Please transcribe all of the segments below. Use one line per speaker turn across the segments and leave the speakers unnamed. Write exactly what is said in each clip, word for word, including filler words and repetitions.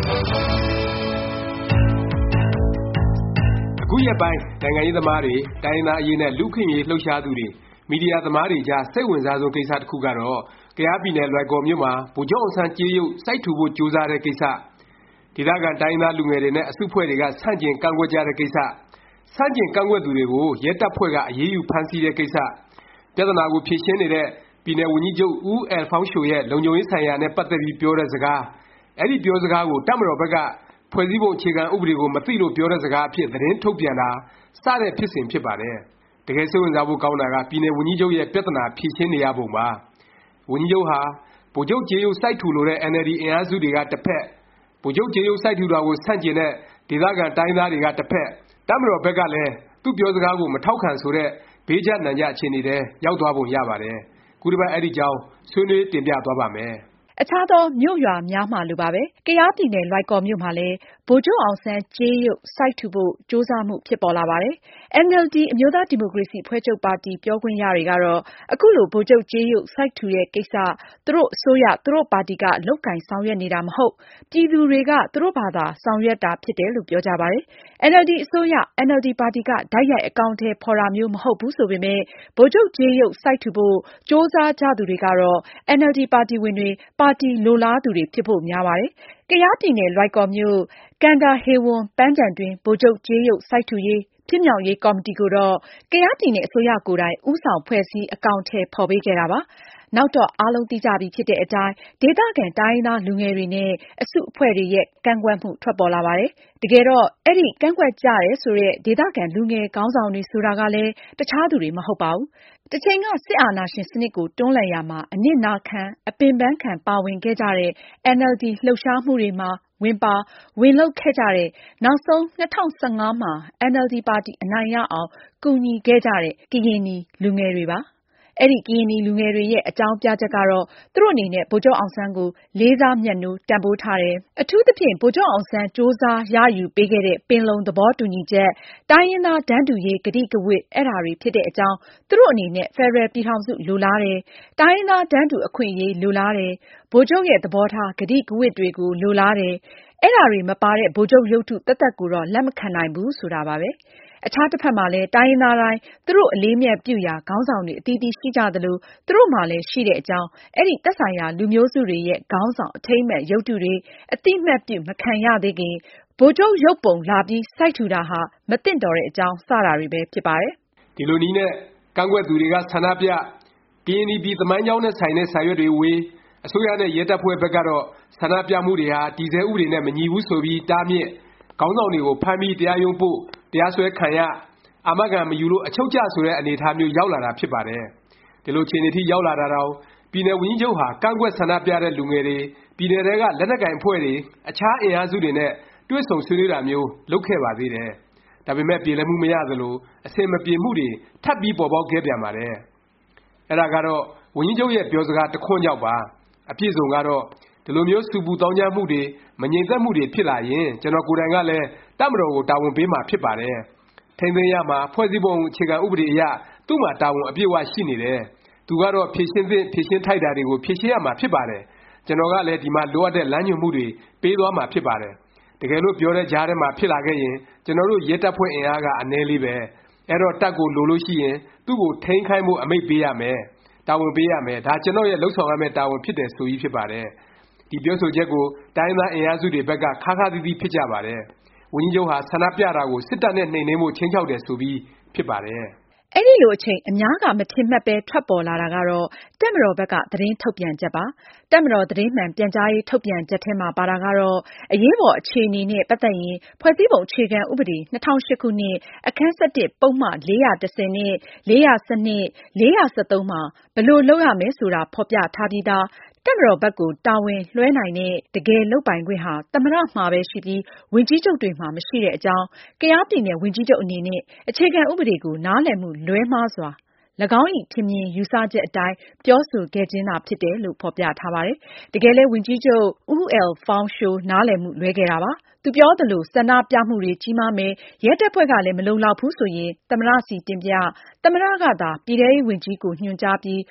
အခုရက်ပိုင်းနိုင်ငံရေးသမားတွေတိုင်းရင်းသားအရေးနဲ့လူ့အခွင့်အရေးလှုပ်ရှားသူတွေမီဒီယာသမားတွေကြားစိတ်ဝင်စားဆုံးကိစ္စတစ်ခုကတော့ကယားပြည်နယ်လွိုင်ကော်မြို့မှာဗိုလ်ချုပ်အောင်ဆန်းကြေးရုပ်စိုက်ထူဖို့ကြိုးစားတဲ့ကိစ္စဒေသခံတိုင်းရင်းသားလူငယ်တွေနဲ့အစုအဖွဲ့တွေကဆန့်ကျင်ကန့်ကွက်ကြတဲ့ကိစ္စဆန့်ကျင်ကန့်ကွက်သူတွေကိုရဲတပ်ဖွဲ့ကအရေးယူဖမ်းဆီးတဲ့ကိစ္စပြဿနာကိုဖြေရှင်းနေတဲ့ပြည်နယ်ဝန်ကြီးချုပ်ဦးအယ်ဖောင်းရှိုရဲ့လုံခြုံရေးဆိုင်ရာနဲ့ပတ်သက်ပြီးပြောတဲ့စကားအဲ့ဒီပြောစကားကိုတပ်မတော်ဘက်ကဖွဲ့စည်းပုံအခြေခံဥပဒေကိုမသိလို့ပြောတဲ့စကားအဖြစ်သတင်းထုတ်ပြန်တာစတဲ့ဖြစ်စဉ်ဖြစ်ပါတယ်တကယ်စိတ်ဝင်စားဖို့ကောင်းတာကပြည်နယ်ဝန်ကြီးချုပ်ရဲ့ပြဿနာဖြေရှင်းနေရပုံပါဝန်ကြီးချုပ်ဟာဗိုလ်ချုပ်ကြေးရုပ်စိုက်ထူလိုတဲ့ အင်န်အယ်လ်ဒီ အင်အားစုတွေကတစ်ဖက်ဗိုလ်ချုပ်ကြေးရုပ်စိုက်ထူတာကိုဆန့်ကျင်တဲ့ဒေသခံတိုင်းသားတွေကတစ်ဖက်တပ်မတော်ဘက်ကလည်းသူ့ပြောစကားကိုမထောက်ခံဆိုတဲ့ဘေးကျနံကျအခြေအနေထဲရောက်သွားပုံရပါတယ်ခုတစ်ပတ်အဲ့ဒီကြောင်းဆွေးနွေးတင်ပြသွားပါ့မယ်
အခြားသောမြို့ရွာများမှာလိုပါပဲကယားပြည်နယ်လွိုင်ကော်မြို့မှာလည်းဗိုလ်ချုပ်အောင်ဆန်းကြေးရုပ်စိုက်ထူဖို့ကြိုးစားမှုဖြစ်ပေါ်လာပါတယ်။ အင်န်အယ်လ်ဒီ အမျိုးသားဒီမိုကရေစီအဖွဲ့ချုပ်ပါတီပြောခွင့်ရတွေကတော့အခုလိုဗိုလ်ချုပ်ကြေးရုပ်စိုက်ထူတဲ့ကိစ္စသူတို့အစိုးရသူတို့ပါတီကလုပ်ကိုင်ဆောင်ရွက်နေတာမဟုတ်ပြည်သူတွေကသူတို့ဘာသာဆောင်ရွက်တာဖြစ်တယ်လို့ပြောကြပါတယ်။ အင်န်အယ်လ်ဒီအစိုးရအင်န်အယ်လ်ဒီပါတီကတိုက်ရိုက်အကောင်အထည်ဖော်တာမျိုးမဟုတ်ဘူးဆိုပေမယ့်ဗိုလ်ချုပ်ကြေးရုပ်စိုက်ထူဖို့ကြိုးစားကြသူတွေကတော့အင်န်အယ်လ်ဒီပါတီဝင်တွေပါတီလိုလားသူတွေဖြစ်ဖို့များပါတယ်။ ကယားပြည်နယ်လွိုင်ကော်မြို့ကန်ဒါဟေဝန်ပန်းခြံတွင်ဗိုလ်ချုပ်ကြေးရုပ်စိုက်ထူရေးဖြစ်မြောက်ရေးကော်မတီကိုတော့ကယားပြည်နယ်အစိုးရကိုယ်တိုင်ဦးဆောင်ဖွဲ့စည်းအကောင်အထည်ဖော်ပေးခဲ့တာပါ။နောက်တော့အားလုံးသိကြပြီဖြစ်တဲ့အတိုင်းဒေသခံတိုင်းရင်းသားလူငယ်တွေနဲ့အစုအဖွဲ့တွေရဲ့ကန့်ကွက်မှုထွက်ပေါ်လာပါတယ်။တကယ်တော့အဲ့ဒီကန့်ကွက်ကြတယ်ဆိုတဲ့ဒေသခံလူငယ်ခေါင်းဆောင်တွေဆိုတာကလည်းတခြားသူတွေမဟုတ်ပါဘူး။တချိန်ကစစ်အာဏာရှင်စနစ်ကိုတွန်းလှန်ရာမှာအနစ်နာခံအပင်ပန်းခံပါဝင်ခဲ့ကြတဲ့ အင်န်အယ်လ်ဒီ လှုပ်ရှားမှုတွေမှာဝင်ပါဝင်လုပ်ခဲ့ကြတဲ့နောက်ဆုံး၂၀၁၅မှာအင်န်အယ်လ်ဒီပါတီအနိုင်ရအောင်ကူညီခဲ့ကြတဲ့ကရင်နီလူငယ်တွေပါအဲ့ဒီကရင်နီလူငယ်တွေရဲ့အကြောင်းပြချက်ကတော့သူတို့အနေနဲ့ဗိုလ်ချုပ်အောင်ဆန်းကိုလေးစားမြတ်နိုးတန်ဖိုးထားတယ်အထူးသဖြင့်ဗိုလ်ချုပ်အောင်ဆန်းကြိုးစားရယူပေးခဲ့တဲ့ပင်လုံသဘောတူညီချက်တိုင်းရင်းသားတန်းတူရေးကတိကဝတ်အဲ့ဒါတွေဖြစ်တဲ့အကြောင်းသူတို့အနေနဲ့ဖက်ဒရယ်ပြည်ထောင်စုလိုလားတယ်တိုင်းရင်းသားတန်းတူအခွင့်အရေးလိုလားတယ်ဗိုလ်ချုပ်ရဲ့သဘောထားကတိကဝတ်တွေကိုလိုလားတယ်အဲ့ဒါတွေမပါတဲ့ဗိုလ်ချုပ်ရုပ်ထုသက်သက်ကိုတော့လက်မခံနိုင်ဘူးဆိုတာပါပဲအခြားတစ်ဖက်မှာလည်းတိုင်းရင်းသားတိုင်းသူတို့အလေးမြတ်ပြုရာခေါင်းဆောင်တွေအသီးသီးရှိကြသလိုသူတို့မှာလည်းရှိတဲ့အကြောင်းအဲ့ဒီသက်ဆိုင်ရာလူမျိုးစုတွေရဲ့ခေါင်းဆောင်အထိမ်းအမှတ်ရုပ်ထုတွေအတိအမှတ်ပြုမခံရသေးခင်ဗိုလ်ချုပ်ရုပ်ပုံလာပြီးစိုက်ထူတာဟာမသင့်တော်တဲ့အကြောင်းစတာတွေပဲဖြစ်ပါတယ်
ဒီလိုနည်းနဲ့ကန့်ကွက်သူတွေကဆန္ဒပြကရင်နီပြည်သမိုင်းကြောင်းနဲ့ဆိုင်တဲ့စာရွက်တွေဝေအစိုးရနဲ့ရဲတပ်ဖွဲ့ဘက်ကတော့ဆန္ဒပြမှုတွေဟာတည်ဆဲဥပဒေနဲ့မညီဘူးဆိုပြီးတားမြစ်ခေါင်းဆောင်တွေကိုဖမ်းပြီးတရားရုံးပို့တရားစွဲခံရအာမခံမယူလို့အချုပ်ကျဆိုတဲ့အနေအထားမျိုးရောက်လာတာဖြစ်ပါတယ်ဒီလိုခြေအနေထိရောက်လာတာတောင်ပြည်နယ်ဝန်ကြီးချုပ်ဟာကန့်ကွက်ဆန္ဒပြတဲ့လူငယ်တွေပြည်နယ်ထဲကလက်နက်ကိုင်အဖွဲ့တွေအခြားအင်အားစုတွေနဲ့တွေ့ဆုံဆွေးနွေးတာမျိုးလုပ်ခဲ့ပါသေးတယ်ဒါပေမဲ့ပြေလည်မှုမရသလိုအဆင်မပြေမှုတွေထပ်ပြီးပေါ်ပေါက်ခဲ့ပြန်ပါတယ်အဲ့ဒါကတော့ဝန်ကြီးချုပ်ရဲ့ပြောစကားတခွန်းကြောင့်ပါအပြည့်စုံကတော့ဒီလိုမျိုးစူပူတောင်းကြမှုတွေမငြိမ်သက်မှုတွေဖြစ်လာရင်ကျွန်တော်ကိုယ်တိုင်ကလည်းတပ်မတော်ကိုတာဝန်ပေးမှာဖြစ်ပါတယ်ထိန်းသိမ်းရမှာဖွဲ့စည်းပုံအခြေခံဥပဒေအရသူ့မှာတာဝန်အပြည့်အဝရှိနေတယ်သူကတော့ဖြည့်ရှင်းသင့်ဖြည့်ရှင်းထိုက်တာတွေကိုဖြည့်ရှင်းရမှာဖြစ်ပါတယ်ကျွန်တော်ကလည်းဒီမှာလိုအပ်တဲ့လမ်းညွှန်မှုတွေပေးသွားမှာဖြစ်ပါတယ်တကယ်လို့ပြောတဲ့ကြားထဲမှာဖြစ်လာခဲ့ရင်ကျွန်တော်တို့ရဲတပ်ဖွဲ့အင်အားကအနည်းလေးပဲအဲ့တော့တပ်ကိုလိုလို့ရှိရင်သူ့ကိုထိန်းခိုင်းမှုအမိန့်ပေးရမယ်တာဝန်ပေးရမယ်ဒါကျွန်တော်ရဲ့လှုပ်ဆောင်ရမယ့်တာဝန်ဖြစ်တယ်ဆိုကြီးဖြစ်ပါတယ်ဒီပြောဆိုချက်ကိုတိုင်းသားအင်အားစုတွေဘက်ကခါးခါးသီးသီးဖြစ်ကြပါတယ်ဝန်ကြီးချုပ်ဟာဆန္ဒပြတာကိုစစ်တပ်နဲ့နှိမ်နင်းဖို့ချင်းချောက်တယ်ဆိုပြီးဖြစ်ပါတယ်
အဲ့ဒီလိုအချိန်အများကမထင်မှတ်ပဲထွက်ပေါ်လာတာကတော့တပ်မတော်ဘက်ကသတင်းထုတ်ပြန်ချက်ပါတပ်မတော်သတင်းမှန်ပြန်ကြားရေးထုတ်ပြန်ချက်ထဲမှာပါတာကတော့အရေးပေါ်အခြေအနေနဲ့ပတ်သက်ရင်ဖွဲ့စည်းပုံအခြေခံဥပဒေ၂၀၀၈ခုနှစ်အခန်း၁၁ပုဒ်မ၄၁၀နဲ့၄၁၂ ၄၁၃မှာဘယ်လိုလုပ်ရမယ်ဆိုတာဖော်ပြထားပြီးသားတပ်မတော်ဘက်ကိုတာဝန်လွှဲနိုင်တဲ့တကယ်လုပ်ပိုင်ခွင့်ဟာသမ္မတမှာပဲရှိပြီးဝန်ကြီးချုပ်တွေမှာမရှိတဲ့အကြောင်းကယားပြည်နယ်ဝန်ကြီးချုပ်အနေနဲ့အခြေခံဥပဒေကိုနားလည်မှုလွဲမှားစွာ၎င်း၏ထင်မြင်ယူဆချက်အတိုင်းပြောဆိုခဲ့ခြင်းသာဖြစ်တယ်လို့ဖော်ပြထားပါတယ်။တကယ်လည်းဝန်ကြီးချုပ်ဦးအယ်ဖောင်းရှိုးနားလည်မှုလွဲခဲ့တာပါ။သူပြောသလိုဆန္ဒပြမှုတွေကြီးမားမယ်ရဲတပ်ဖွဲ့ကလည်းမလုံလောက်ဘူးဆိုရင်သမ္မတစီတင်ပြသမ္မတကသာပြည်ထဲရေးဝန်ကြီးကိုညွှန်ကြားပြီး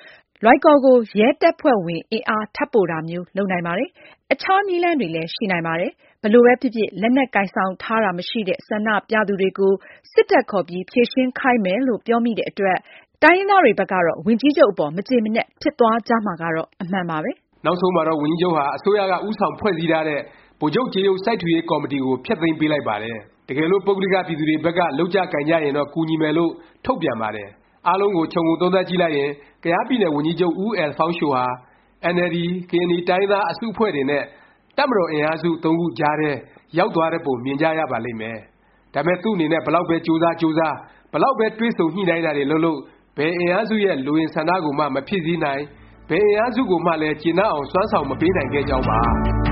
လွိုင်ကော်ကိုရဲတပ်ဖွဲ့ဝင်အင်အားထပ်ပို့တာမျိုးလုပ်နိုင်ပါတယ်။ အခြားနည်းလမ်းတွေလည်းရှိနိုင်ပါတယ်။ ဘယ်လိုပဲဖြစ်ဖြစ်လက်နက်ကိုင်ဆောင်ထားတာမရှိတဲ့ဆန္ဒပြသူတွေကိုစစ်တပ်ခေါ်ပြီးဖြေရှင်းခိုင်းမယ်လို့ပြောမိတဲ့အတွက်တိုင်းရင်းသားတွေဘက်ကတော့ဝန်ကြီးချုပ်အပေါ်မကျေမနပ်ဖြစ်သွားကြမှာကတော့အမှန်ပါပဲ
။နောက်ဆုံးမှာတော့ဝန်ကြီးချုပ်ဟာအစိုးရကဦးဆောင်ဖွဲ့စည်းထားတဲ့ဗိုလ်ချုပ်ကြေးရုပ်စိုက်ထူရေးကော်မတီကိုဖျက်သိမ်းပေးလိုက်ပါတယ်။တကယ်လို့ပုဂ္ဂလိကပြည်သူတွေဘက်ကလုပ်ကြကိုင်ကြရင်တော့ကူညီမယ်လို့ထုတ်ပြန်ပါတယ်။အားလုံးကိုခြုံငုံသုံးသပ်ကြည့်လိုက်ရင်ကယားပြည်နယ်ဝန်ကြီးချုပ်ဦးအယ်လ်ဖောင်းရှိုဟာအင်န်အယ်လ်ဒီ၊ ကရင်နီတိုင်းရင်းသားအစုအဖွဲ့တွေနဲ့တပ်မတော်အင်အားစုသုံးခုကြားထဲရောက်သွားတဲ့ပုံမြင်ကြရပါလိမ့်မယ်။ဒါပေမယ့်သူ့အနေနဲ့ဘယ်လောက်ပဲကြိုးစားကြိုးစားဘယ်လောက်ပဲတွေးဆုံညှိနှိုင်းတာတွေလုပ်လုပ်ဘယ်အင်အားစုရဲ့လိုအင်ဆန္ဒကိုမှမဖြည့်ဆည်းနိုင်ဘယ်အင်အားစုကိုမှလည်းကျေနပ်အောင်စွမ်းဆောင်မပေးနိုင်ခဲ့ကြောင်းပါ